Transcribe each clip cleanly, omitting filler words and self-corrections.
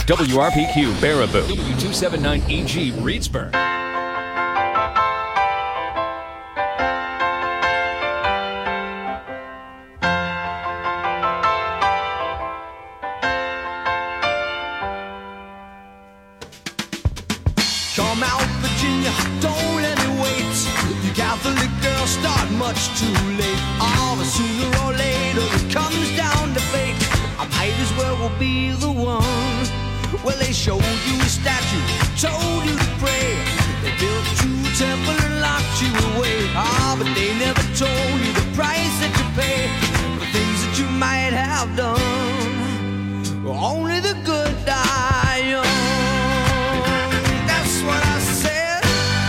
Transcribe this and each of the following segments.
WRPQ Baraboo, W279EG Reedsburg. Come out, Virginia, don't let me wait. You Catholic girls start much too late. Oh, but sooner or later it comes down to fate. I might as well be the one. Well, they showed you a statue, told you to pray. They built you a temple and locked you away. Ah, but they never told you the price that you pay for things that you might have done. Only the good die young. That's what I said.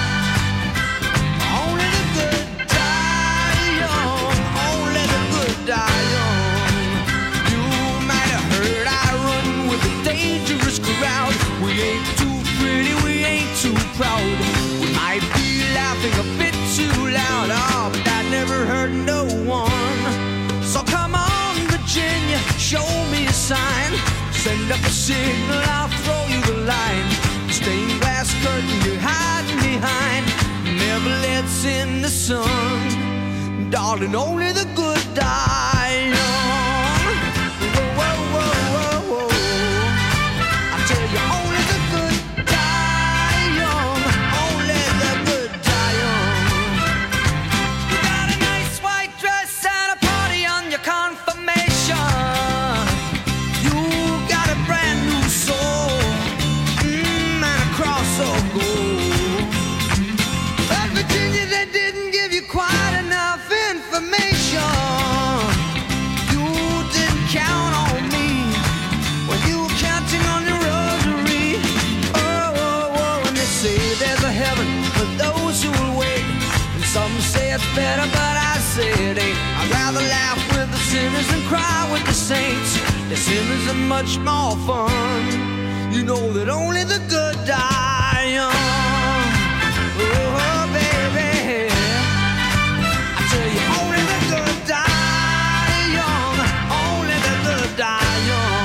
Only the good die young. Only the good die young. You might have heard I run with a dangerous crowd. We ain't too pretty, we ain't too proud. We might be laughing a bit too loud. Oh, but that never hurt no one. So come on, Virginia, show me a sign. Send up a signal, I'll throw you the line. Stained glass curtain you're hiding behind never lets in the sun. Darling, only the good die young. Whoa, whoa, whoa, whoa, whoa. I tell you, only the good die young. Only the good die young. You got a nice white dress and a party on your confirmation. You got a brand new soul, and a cross of gold. But Virginia, they didn't give you quite enough information. You didn't count on me when you were counting on your rosary. Oh, oh, oh, and they say there's a heaven for those who will wait. And some say it's better, but I say it ain't. I'd rather laugh with the sinners than cry with the saints. The sinners are much more fun. You know that only the good die young. Oh, baby, I tell you, only the good die young. Only the good die young.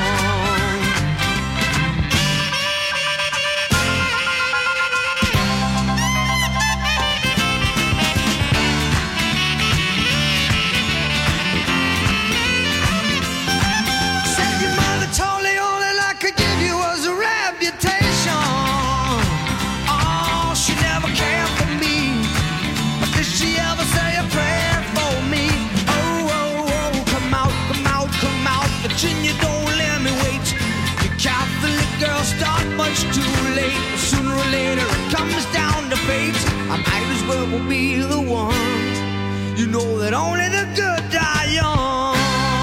Said your mother told me all that I could give you was a reputation. Oh, she never cared for me, but did she ever say a prayer for me? Oh, oh, oh, come out, come out, come out, Virginia, don't let me wait. You Catholic girls start much too late. Sooner or later it comes down to fate. I might as well be the one. You know that only the good die young.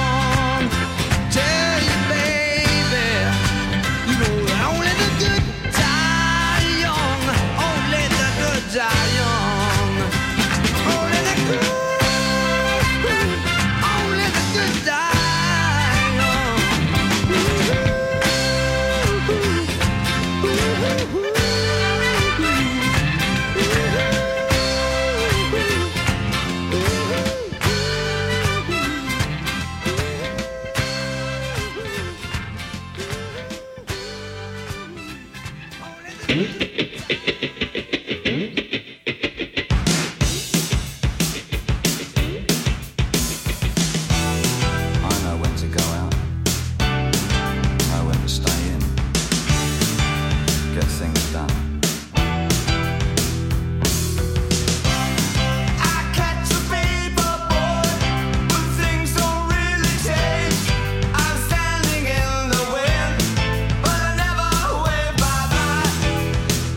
Tell you, baby, you know that only the good die young. Only the good die young. Only the good, only the good die young. I know when to go out, know when to stay in, get things done. I catch a paper boy when things don't really change. I'm standing in the wind, but I never wave bye-bye.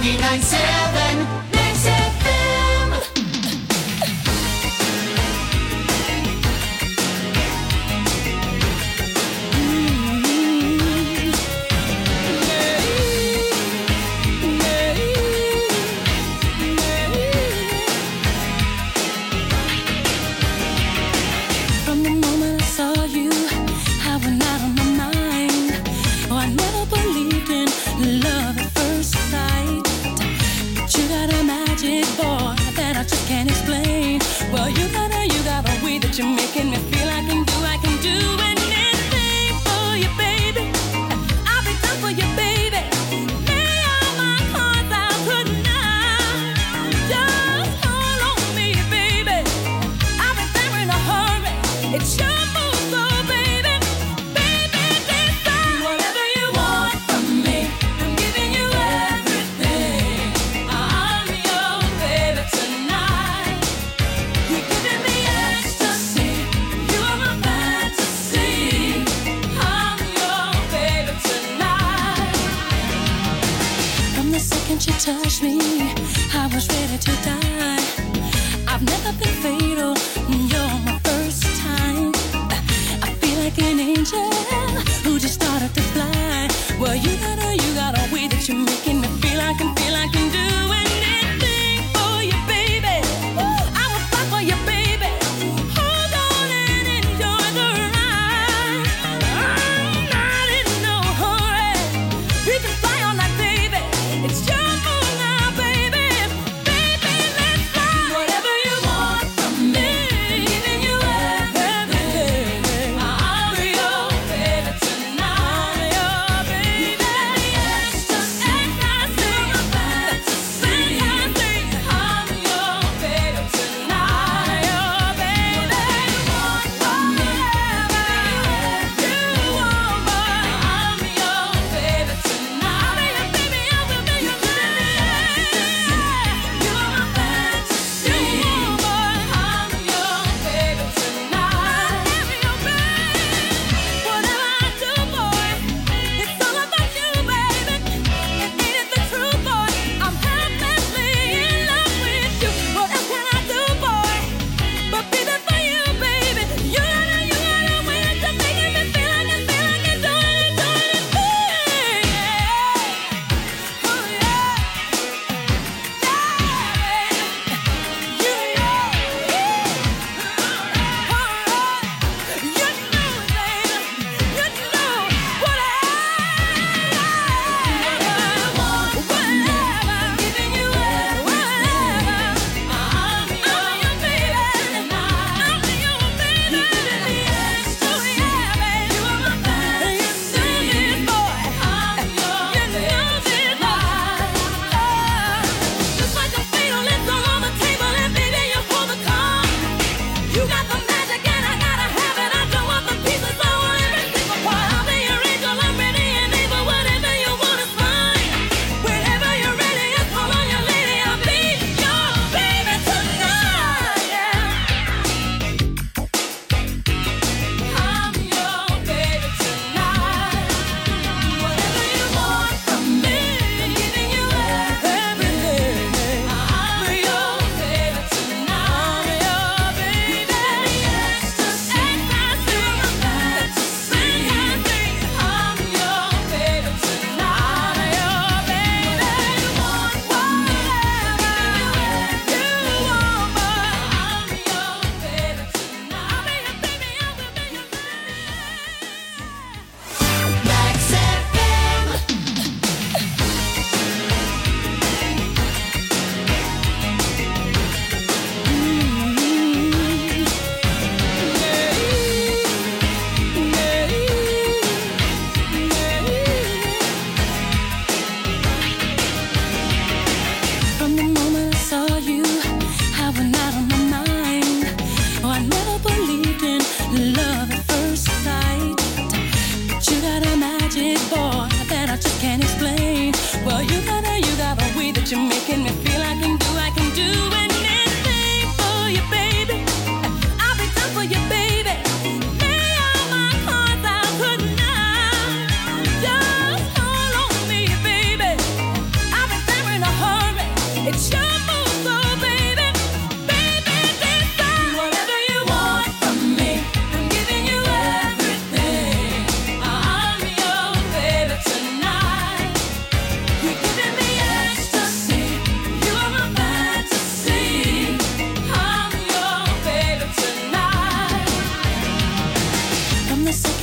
99.7 Mix FM. From the moment I saw you, I went out on my mind. Oh, I never believed in love at first sight. But you got a magic, boy, that I just can't explain. Well, you got a way that you're making me feel I can do anything for you, baby. I'll be done for you, baby. Lay all my cards out tonight. Just hold on me, baby. I'll be there in a hurry. It's your move, so baby, baby, decide whatever you want from me. I'm giving you everything. I'm your baby tonight. You're giving me ecstasy. You are my fantasy. I'm your baby tonight. From the second you touched me, I was ready to die. I've never been fatal. You're my first time. I feel like an angel who just started to fly. Well, you got a way that you're making me feel I can do anything for you, baby. I will fight for you, baby. Hold on and enjoy the ride. I'm not in no hurry. We can fly all night, baby. It's your move now, baby. Baby, let's fly. Whatever you want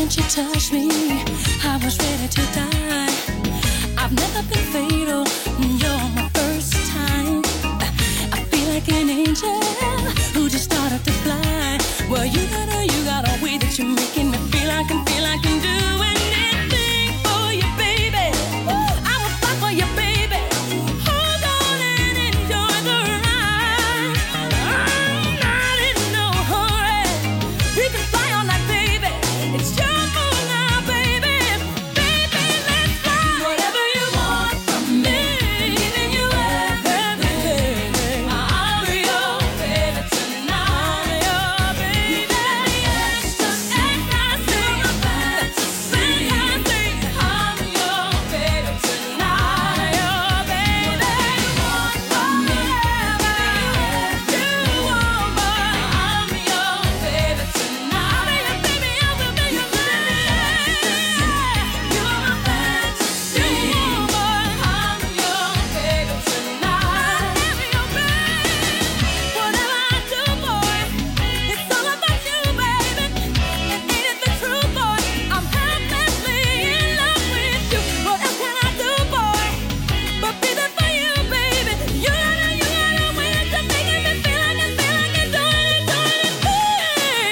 moment you touched me, I was ready to die. I've never been fatal, you're my first time. I feel like an angel who just started to fly. Well, you got a way that you're making me feel I can do anything for you, baby. I will fight for you, baby. Hold on and enjoy the ride. I'm not in no hurry. We can fly all night, baby. It's your moon now, baby. Baby, let's fly. Whatever you want from me, giving you everything. I'll be your baby tonight. I'm your baby. Yes, just act nice to my fantasy. I'm your baby tonight. Your baby. Whatever you want, but I'm your baby tonight. I'm your baby. I will be your baby. You're my fantasy, but I'm your baby tonight. I'm your baby. Whatever I do, boy, it's all about you, baby. And ain't it the truth, boy? I'm helplessly in love with you. What else can I do, boy, but be there for you, baby? You got a way to making me feel like I do anything.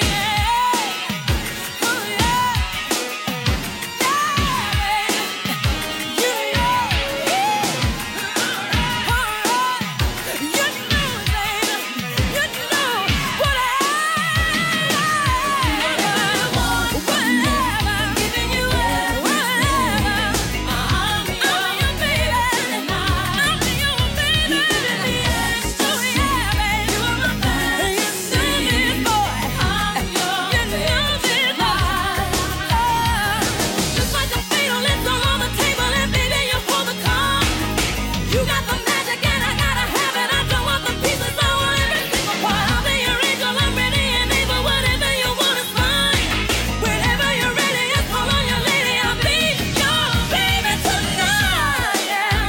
Oh yeah, just like a fatal list all on the table, and baby, you hold the card. You got the magic and I gotta have it. I don't want the pieces, I want every single part. I'll be your angel, I'm ready and able. Whatever you want is mine. Whenever you're ready, just call on your lady. I'll be your baby tonight. Yeah.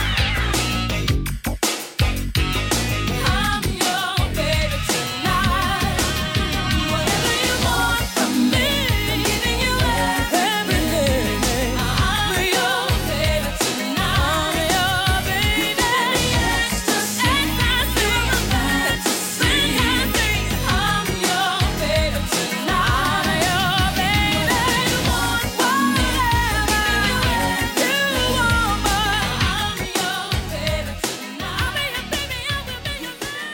I'm your baby tonight. Whatever you want from me, giving you everything. I'm your baby tonight. I'm your baby. Yes, just act nice to my fantasy. I'm your baby tonight. I'm your baby. Whatever you want, but I'm your baby tonight. I'll be your baby.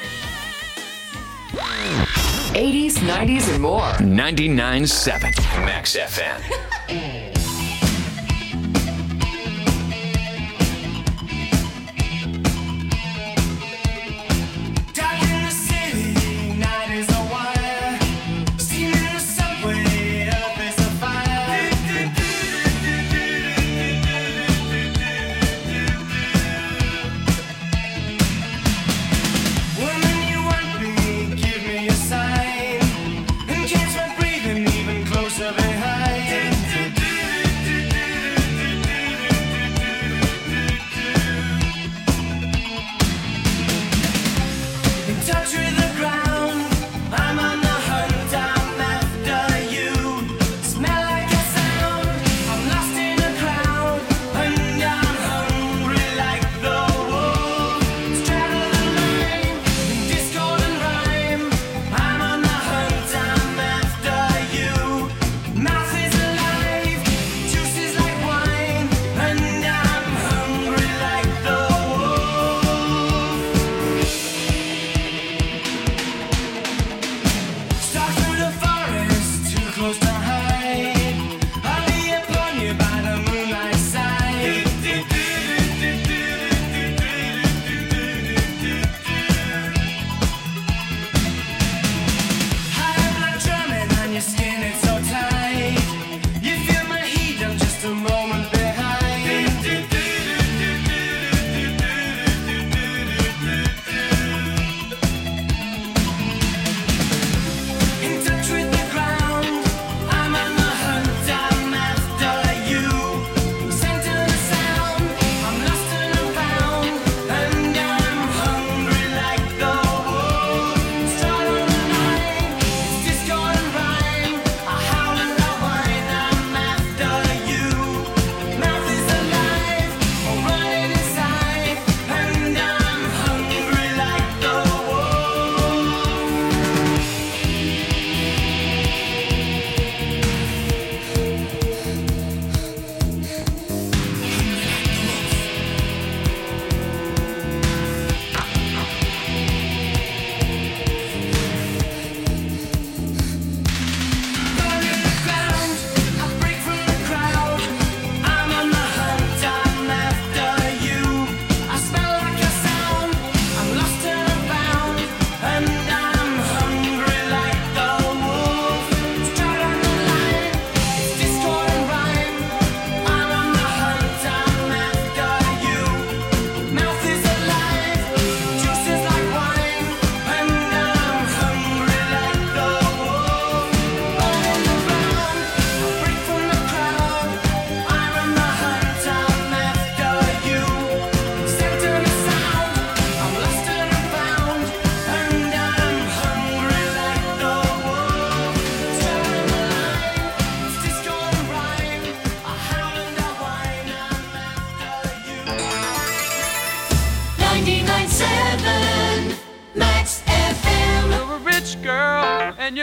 I will be your baby. 80s, 90s, and more. 99.7 Max FM. Dark in the city, night is a wire. Steam in the subway, earth is a fire. Woman, you want me, give me a sign. And catch my breathing even closer behind.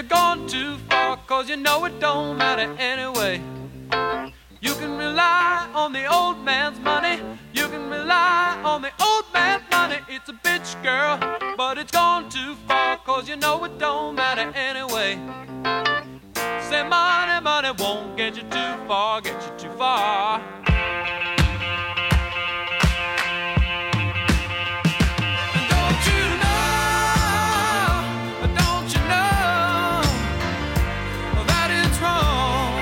you're gone too far, 'cause you know it don't matter anyway. You can rely on the old man's money. You can rely on the old man's money. It's a bitch, girl, but it's gone too far, 'cause you know it don't matter anyway. Say money, money won't get you too far, get you too far. And don't you know that it's wrong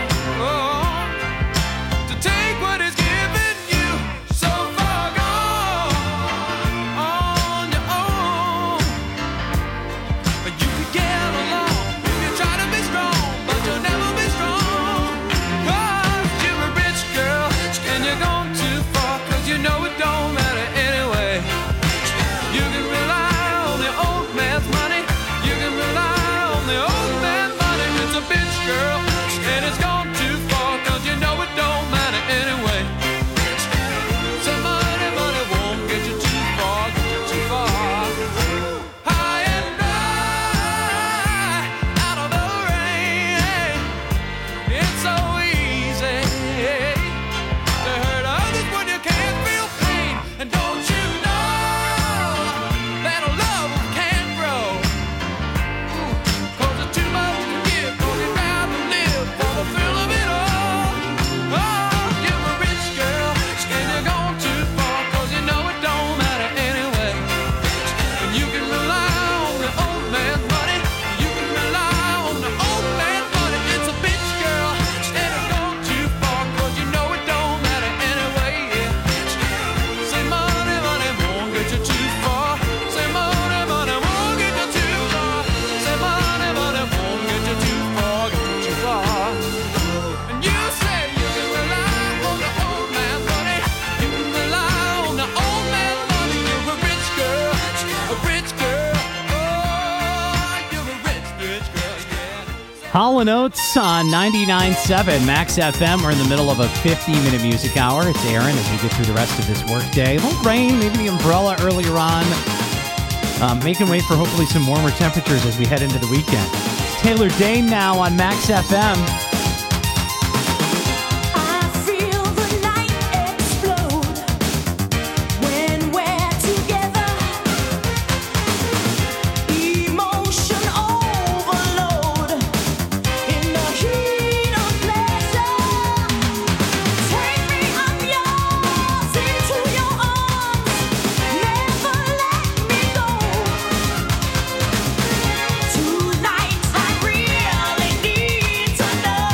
to take what is given you so far gone on your own. But you can get along if you try to be strong, but you'll never be strong, 'cause you're a rich girl and you're gone too far, 'cause you know it don't matter anyway. You can rely on the old man's money. You can rely on the old man's money. It's a bitch, girl, and it's gone too far, 'cause you know it don't matter anyway. So money, money won't get you too far, get you too far. High and dry, out of the rain. It's so easy to hurt others when you can't feel pain. And don't you know that love can't grow? 'Cause it's too much to give, 'cause you'd rather live for the thrill of it all. Oh, you're a rich girl and you're gone too far, 'cause you know it don't matter anyway. And you can rely on the old man's money. You can rely on the old man's money. It's a bitch, girl, and it's gone too far, 'cause you know it don't matter anyway. Yeah. Say money, money won't get you too far. Say money, money won't get you too far. Say money, money won't get you too far, get you too far. And you say you can rely on the old man's money. You can rely on the old man's money. You're a rich girl, a rich girl. Oh, you're a rich, rich girl, yeah. Hall & Oates on 99.7 Max FM. We're in the middle of a 50-minute music hour. It's Aaron as we get through the rest of this workday. A little rain, maybe the umbrella earlier on. Making way for hopefully some warmer temperatures as we head into the weekend. Taylor Dane now on Max FM. I feel the night explode when we're together. Emotion overload in the heat of pleasure. Take me, I'm yours, into your arms. Never let me go. Tonight I really need to know.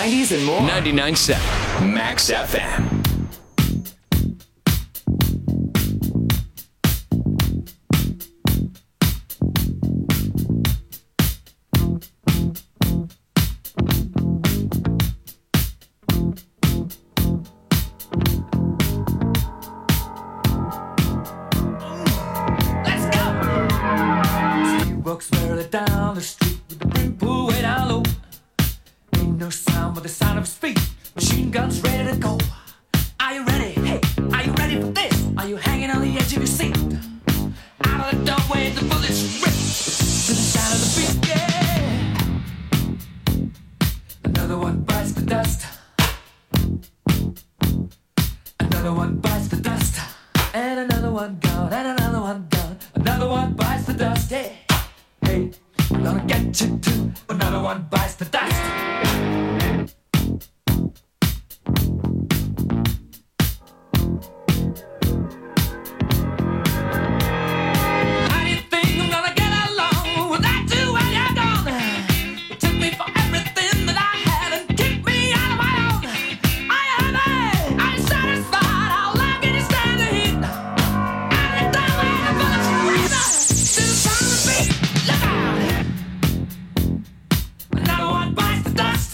90s and more. 99.7 Max FM. Let's go! He walks barely down the street with the brim pulled way down low. Ain't no sound but the sound of his feet. Machine guns ready to go. Are you ready? Hey, are you ready for this? Are you hanging on the edge of your seat? Out of the doorway, the bullets rip to the sound of the beat. Yeah. Another one bites the dust. Another one bites the dust. And another one gone, and another one gone. Another one bites the dust. Hey, hey, I'm gonna get you too. Another one bites the dust. How do you think I'm gonna get along without you when you're gone? You took me for everything that I had and kicked me out of my own. Are you happy? Are you satisfied? How long can you stand the heat? Out of the doorway, the bullets ring out to the sound of the beat. Look out! Another one bites the dust.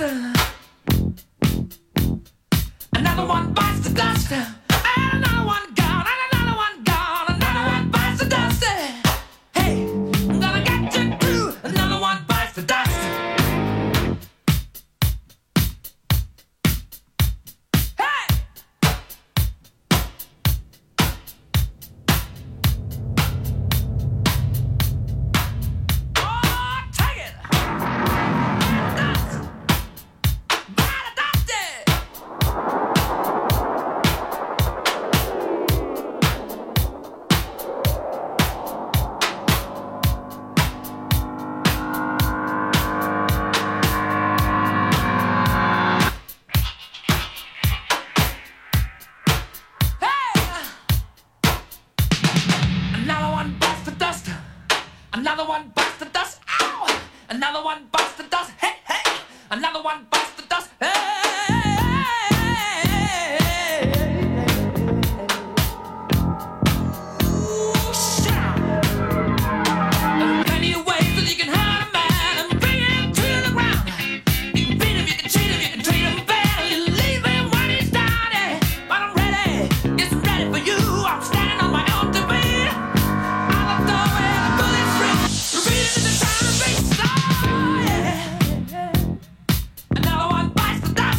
Another one bites the dust. And another one gone, and another one gone. Another one bites the dust. Hey, I'm gonna get you too. Another one bites the dust. Hey! Oh, take it! Dust! By the dusty! Another one bites the dust. Another one bites the dust. Ow! Another one bites the dust. Hey, hey! Another one bites the dust. Hey! Ooh, shout! There are plenty of ways that you can hurt a man and bring him to the ground. You can beat him, you can cheat him, you can treat him bad, you leave him when he's down. Yeah. But I'm ready, yes, I'm ready for you. I'm standing on my own two feet. Out the doorway, the bullets rip, repeating to the sound of the beat. Oh, yeah. Another one bites the dust.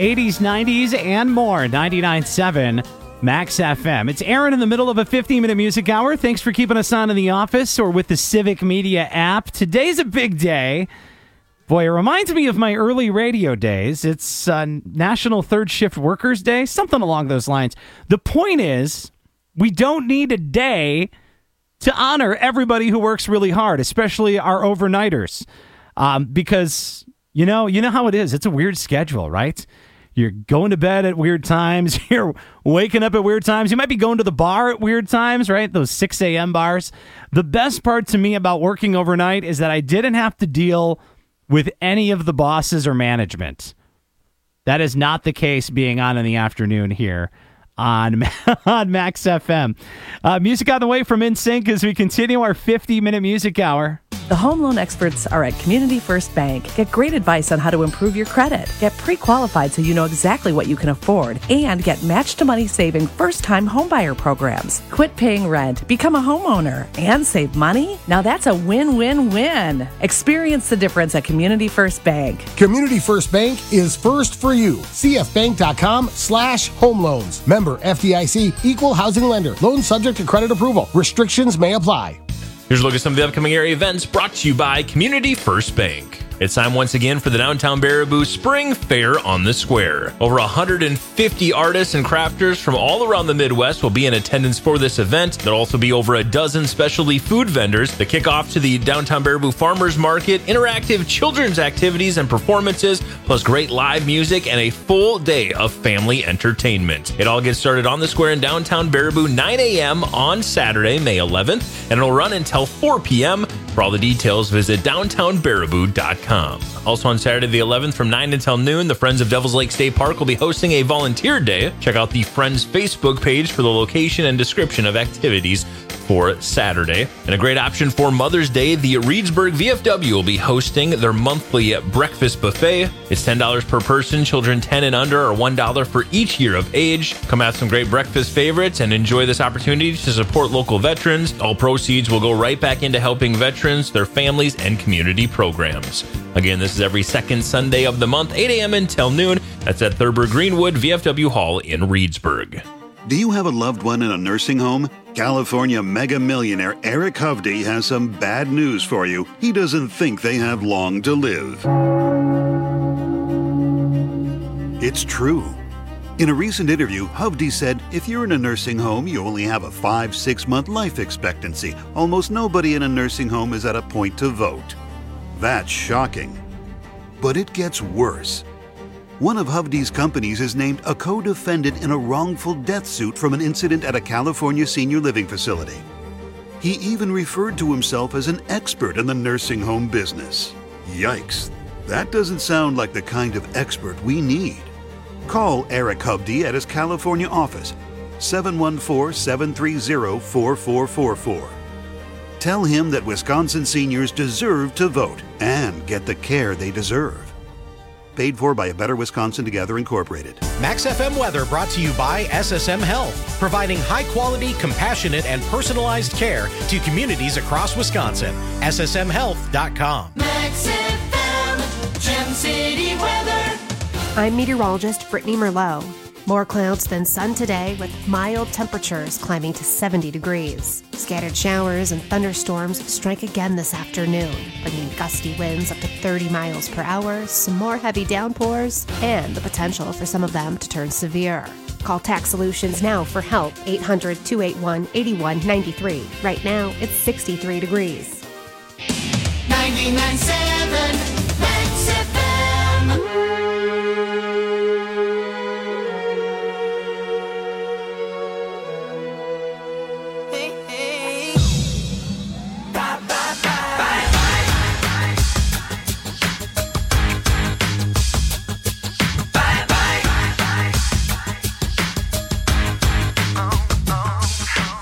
80s, 90s, and more. 99.7 Max FM. It's Aaron in the middle of a 15-minute music hour. Thanks for keeping us on in the office or with the Civic Media app. Today's a big day. Boy, it reminds me of my early radio days. It's National Third Shift Workers Day, something along those lines. The point is, we don't need a day to honor everybody who works really hard, especially our overnighters. Because, you know how it is. It's a weird schedule, right? You're going to bed at weird times. You're waking up at weird times. You might be going to the bar at weird times, right? Those 6 a.m. bars. The best part to me about working overnight is that I didn't have to deal with any of the bosses or management. That is not the case being on in the afternoon here on Max FM. Music on the way from NSYNC as we continue our 50-minute music hour. The home loan experts are at Community First Bank. Get great advice on how to improve your credit. Get pre-qualified so you know exactly what you can afford. And get match-to-money saving first-time homebuyer programs. Quit paying rent, become a homeowner, and save money? Now that's a win-win-win. Experience the difference at Community First Bank. Community First Bank is first for you. cfbank.com/home loans. Member FDIC, equal housing lender. Loan subject to credit approval. Restrictions may apply. Here's a look at some of the upcoming area events brought to you by Community First Bank. It's time once again for the Downtown Baraboo Spring Fair on the Square. Over 150 artists and crafters from all around the Midwest will be in attendance for this event. There'll also be over a dozen specialty food vendors. The kickoff to the Downtown Baraboo Farmers Market, interactive children's activities and performances, plus great live music and a full day of family entertainment. It all gets started on the Square in Downtown Baraboo, 9 a.m. on Saturday, May 11th, and it'll run until 4 p.m. For all the details, visit downtownbaraboo.com. Also on Saturday the 11th from 9 until noon, the Friends of Devils Lake State Park will be hosting a volunteer day. Check out the Friends Facebook page for the location and description of activities for Saturday. And a great option for Mother's Day, the Reedsburg VFW will be hosting their monthly breakfast buffet. It's $10 per person. Children 10 and under are $1 for each year of age. Come have some great breakfast favorites and enjoy this opportunity to support local veterans. All proceeds will go right back into helping veterans, their families, and community programs. Again, this is every second Sunday of the month, 8 a.m. until noon. That's at Thurber Greenwood VFW Hall in Reedsburg. Do you have a loved one in a nursing home? California mega millionaire Eric Hovde has some bad news for you. He doesn't think they have long to live. It's true. In a recent interview, Hovde said, if you're in a nursing home, you only have a 5-6 month life expectancy. Almost nobody in a nursing home is at a point to vote. That's shocking. But it gets worse. One of Hovde's companies is named a co-defendant in a wrongful death suit from an incident at a California senior living facility. He even referred to himself as an expert in the nursing home business. Yikes, that doesn't sound like the kind of expert we need. Call Eric Hovde at his California office, 714-730-4444. Tell him that Wisconsin seniors deserve to vote and get the care they deserve. Paid for by A Better Wisconsin Together Incorporated. Max FM weather brought to you by SSM Health, providing high-quality, compassionate, and personalized care to communities across Wisconsin. SSMHealth.com. Max FM, Gem City weather. I'm meteorologist Brittany Merlot. More clouds than sun today, with mild temperatures climbing to 70 degrees. Scattered showers and thunderstorms strike again this afternoon, bringing gusty winds up to 30 miles per hour, some more heavy downpours, and the potential for some of them to turn severe. Call Tax Solutions now for help, 800-281-8193. Right now, it's 63 degrees. 99.7 Max FM.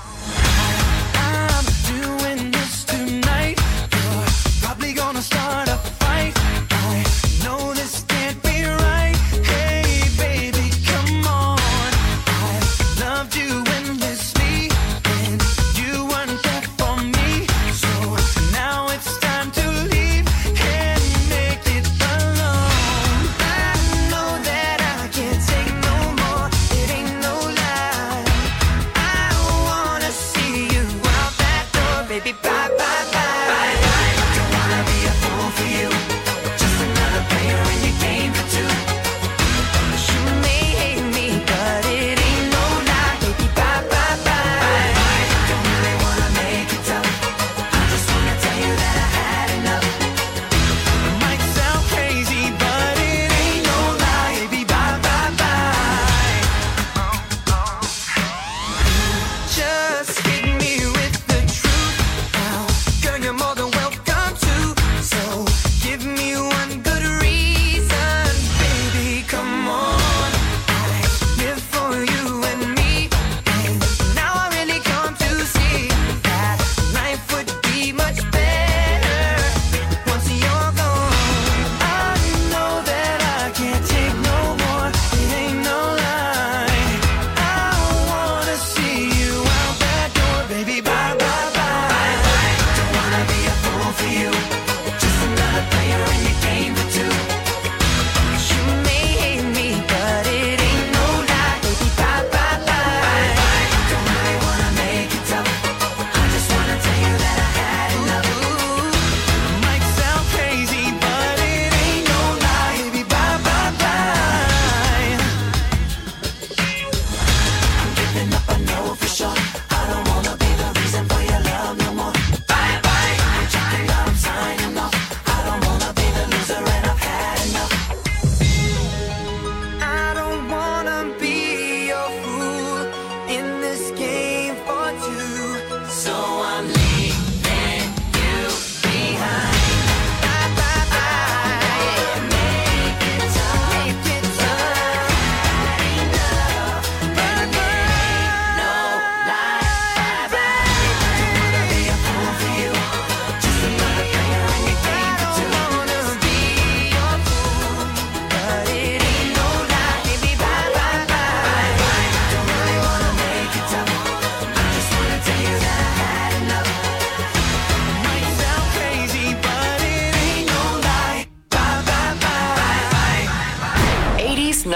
Start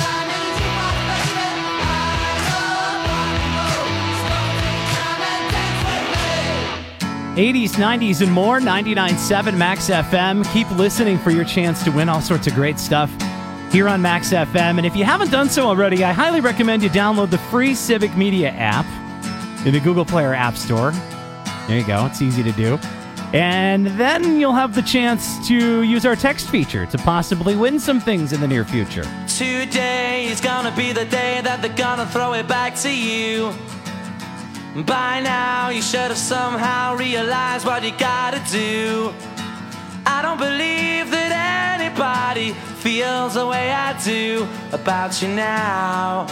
'80s, '90s, and more. 99.7 Max FM. Keep listening for your chance to win all sorts of great stuff here on Max FM. And if you haven't done so already, I highly recommend you download the free Civic Media app in the Google Play or App Store. There you go. It's easy to do. And then you'll have the chance to use our text feature to possibly win some things in the near future. Today is gonna be the day that they're gonna throw it back to you. By now you should have somehow realized what you gotta do. I don't believe that anybody feels the way I do about you now.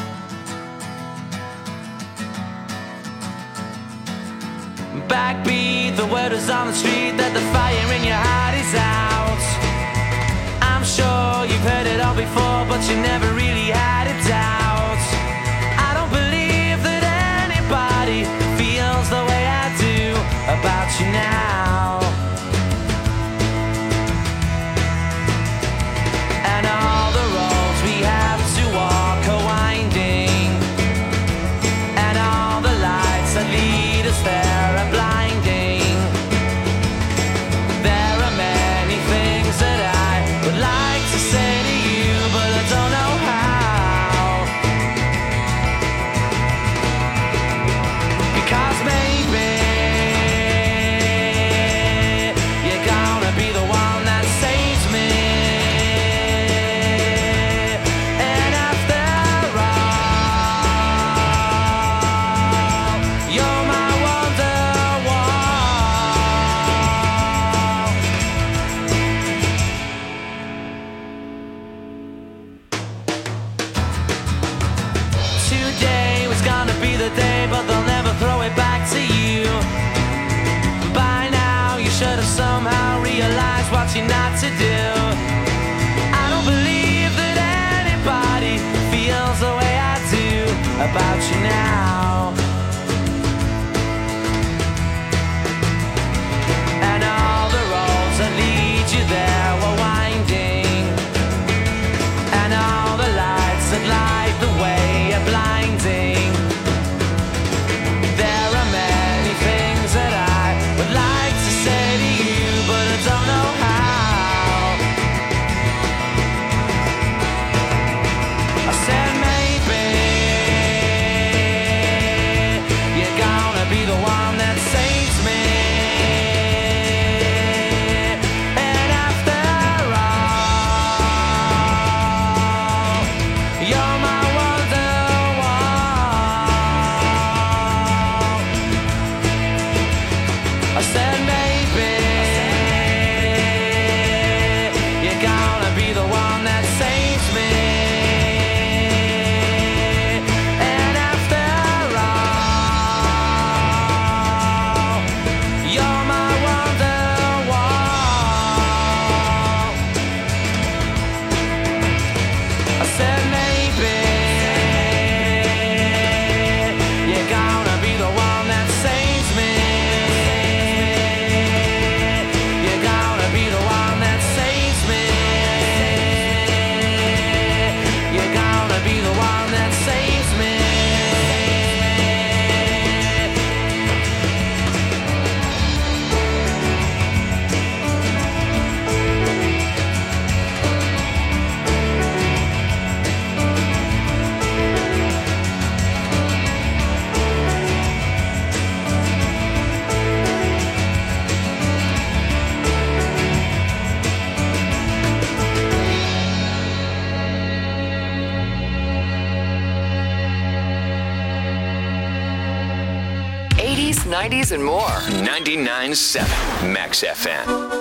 Backbeat, the word is on the street that the fire in your heart is out. I'm sure you've heard it all before, but you never really had a doubt. I don't believe that anybody feels the way I do about you now. And all the roads we have to walk are winding, and all the lights that lead us there are blinding. There are many things that I would like to say to you, but I don't know how. Because maybe you not to do. I don't believe that anybody feels the way I do about you now. And all the roads that lead you there were winding, and all the lights that light the way are blinding. There are many things that I would like to say to you, but I don't know how. I said maybe you're gonna be the one that saves me. And after all, you're my wonderwall. I said maybe you're gonna be the one that saves me. And after all, you're my wonderwall. I said maybe you're gonna be the one that saves me. You're gonna be the one that saves me. You're gonna be the one that saves me. '80s, '90s, and more. 99.7 Max FM.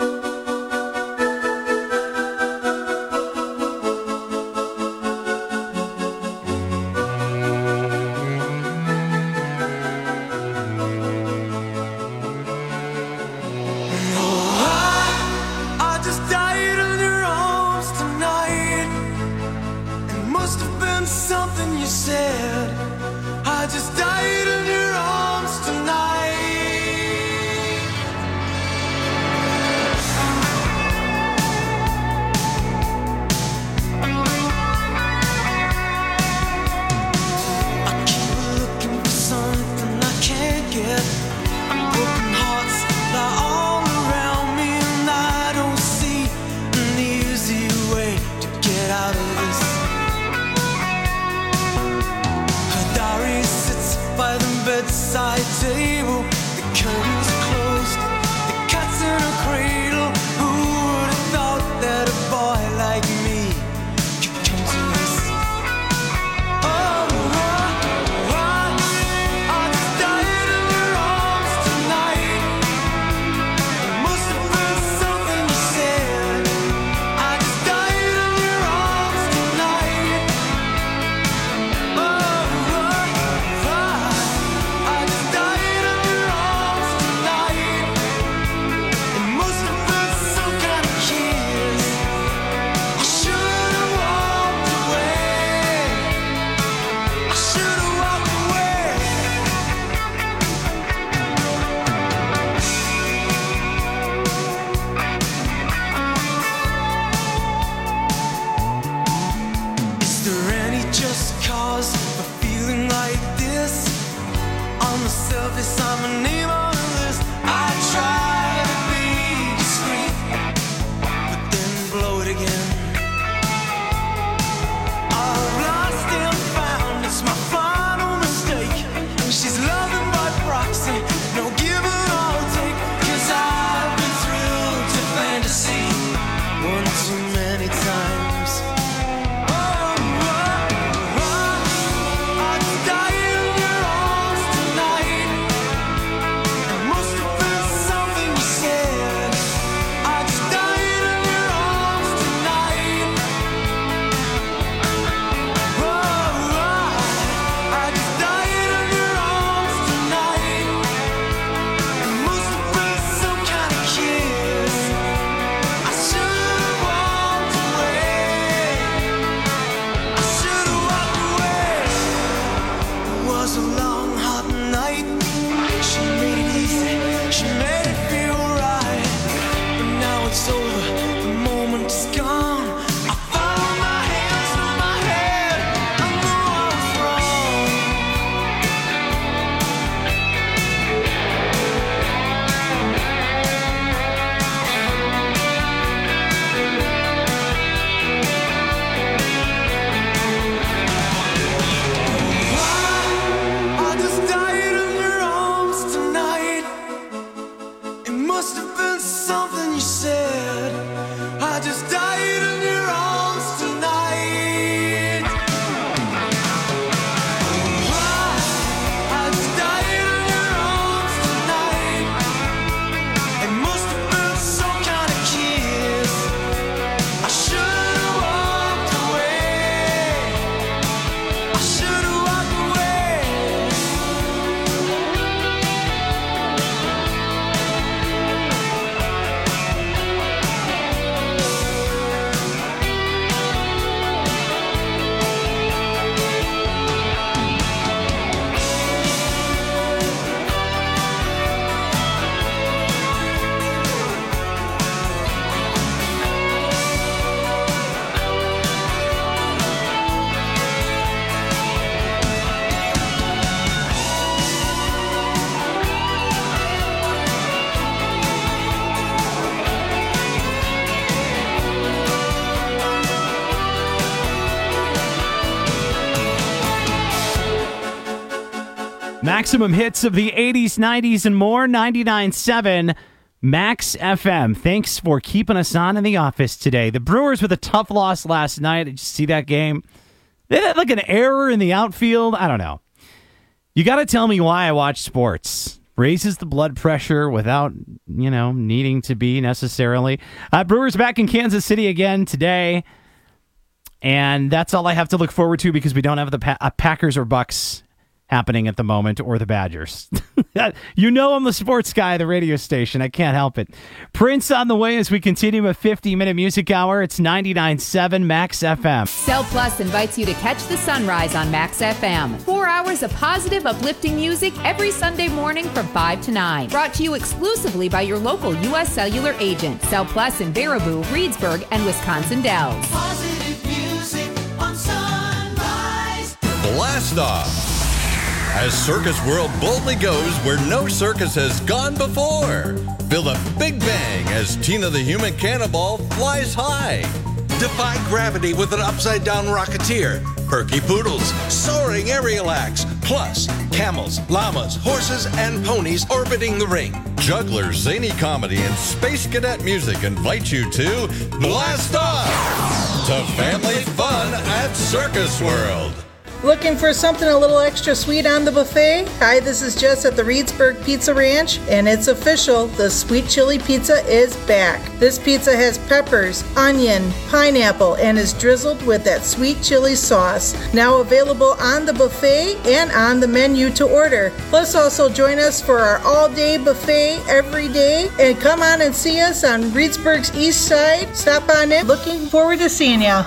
I just died in your arms tonight. It must have been something you said. I just died in your arms tonight. I keep looking for something I can't get. Broken hearts lie all around me, and I don't see an easy way to get out of this. Her diary sits by the bedside table. The curtains are closed, the cat's in a cradle. Who would have thought that a boy like me could come to this? I just died in your arms tonight. Maximum hits of the 80s, 90s, and more. 99.7 Max FM. Thanks for keeping us on in the office today. The Brewers with a tough loss last night. Did you see that game? They had like an error in the outfield. I don't know. You got to tell me why I watch sports. Raises the blood pressure without, needing to be necessarily. Brewers back in Kansas City again today. And that's all I have to look forward to because we don't have the Packers or Bucks happening at the moment, or the Badgers. I'm the sports guy at the radio station. I can't help it. Prince on the way as we continue a 50-minute music hour. It's 99.7 Max FM. Cell Plus invites you to catch the sunrise on Max FM. 4 hours of positive, uplifting music every Sunday morning from 5 to 9. Brought to you exclusively by your local U.S. Cellular agent. Cell Plus in Baraboo, Reedsburg, and Wisconsin Dells. Positive music on Sunrise. Blast Off. As Circus World boldly goes where no circus has gone before. Feel the big bang as Tina the Human Cannonball flies high. Defy gravity with an upside-down rocketeer. Perky poodles, soaring aerial acts. Plus, camels, llamas, horses, and ponies orbiting the ring. Jugglers, zany comedy, and space cadet music invite you to Blast Off! To family fun at Circus World. Looking for something a little extra sweet on the buffet? Hi, this is Jess at the Reedsburg Pizza Ranch, and it's official, the Sweet Chili Pizza is back. This pizza has peppers, onion, pineapple, and is drizzled with that sweet chili sauce. Now available on the buffet and on the menu to order. Plus also join us for our all-day buffet every day, and come on and see us on Reedsburg's east side. Stop on in. Looking forward to seeing ya.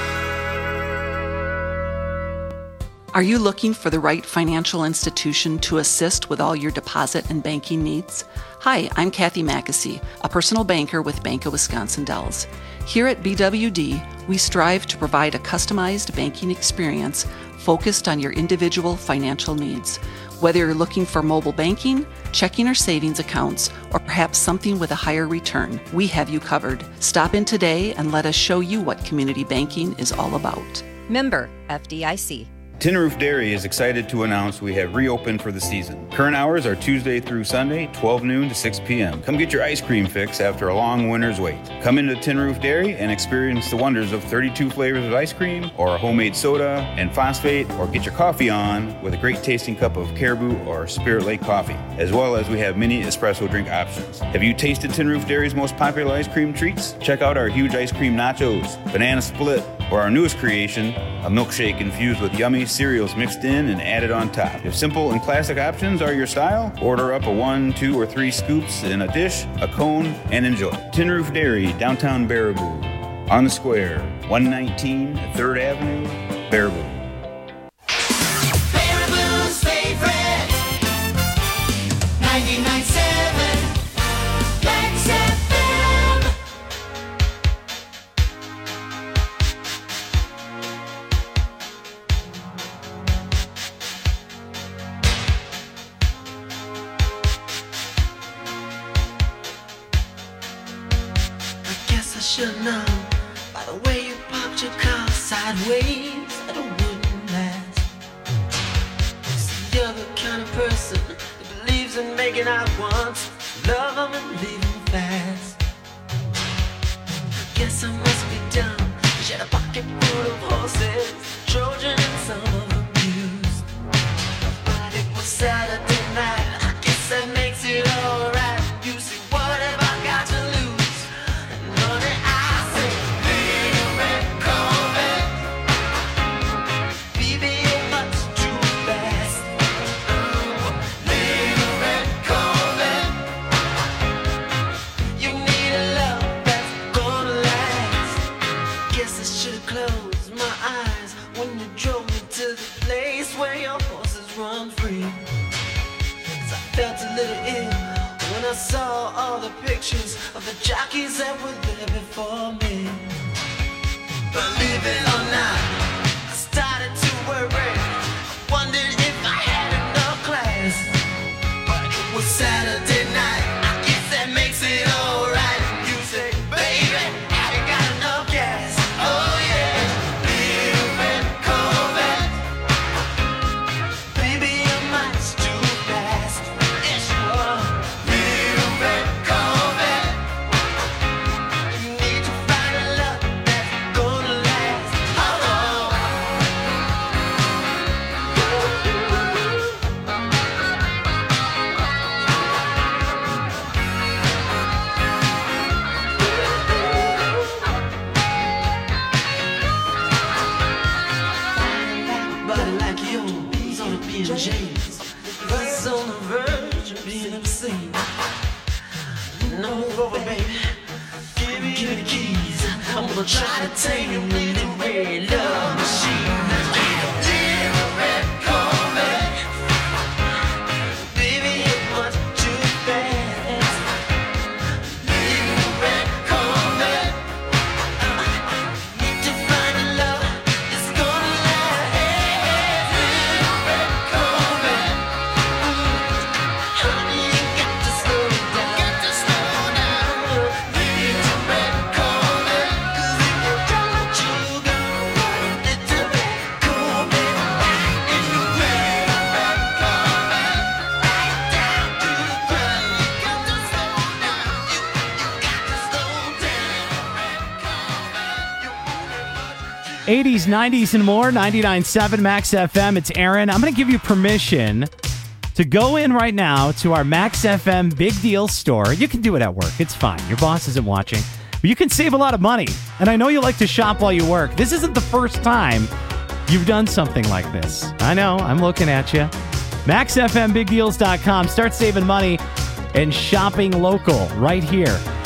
Are you looking for the right financial institution to assist with all your deposit and banking needs? Hi, I'm Kathy Mackesy, a personal banker with Bank of Wisconsin Dells. Here at BWD, we strive to provide a customized banking experience focused on your individual financial needs. Whether you're looking for mobile banking, checking or savings accounts, or perhaps something with a higher return, we have you covered. Stop in today and let us show you what community banking is all about. Member FDIC. Tin Roof Dairy is excited to announce we have reopened for the season. Current hours are Tuesday through Sunday, 12 noon to 6 p.m. Come get your ice cream fix after a long winter's wait. Come into Tin Roof Dairy and experience the wonders of 32 flavors of ice cream, or a homemade soda and phosphate, or get your coffee on with a great tasting cup of Caribou or Spirit Lake coffee, as well as we have many espresso drink options. Have you tasted Tin Roof Dairy's most popular ice cream treats? Check out our huge ice cream nachos, banana split, or our newest creation, a milkshake infused with yummy cereals mixed in and added on top. If simple and classic options are your style, order up a 1, 2, or 3 scoops in a dish, a cone, and enjoy. Tin Roof Dairy, downtown Baraboo, on the square, 119 3rd Avenue, Baraboo. Baraboo's favorite. 99.7 Max FM. I should know by the way you parked your car sideways that it wouldn't last. See, you're the kind of person that believes in making out once, love them and leave them fast. I guess I must be dumb. She had a pocket full of horses, Trojan and some of them used. But it was Saturday night, I guess that makes it alright. You see, what have I got to lose? I saw all the pictures of the jockeys that were there before me. Believe it or not, I started to worry. I wondered if I had enough class. But it was Saturday night, I guess that makes it alright. You say, baby, have you got enough gas? Oh yeah, little red Corvette. Baby, I might do move over, baby. Give me the keys. I'm gonna try to tame you in the red love machine. Little red Corvette. Baby, it was too fast. Little red Corvette. Need to find a love that's gonna last. Little red Corvette. Honey, you got to slow down. Got to slow down. Little red Corvette. 'Cause if you don't let you go, little red Corvette. In the red Corvette. Right down to the ground. You got to slow down. You got to slow down. 80s, 90s, and more. 99.7 Max FM. It's Aaron. I'm going to give you permission to go in right now to our Max FM Big Deal store. You can do it at work. It's fine. Your boss isn't watching. But you can save a lot of money. And I know you like to shop while you work. This isn't the first time you've done something like this. I know. I'm looking at you. MaxFMBigDeals.com. Start saving money and shopping local right here.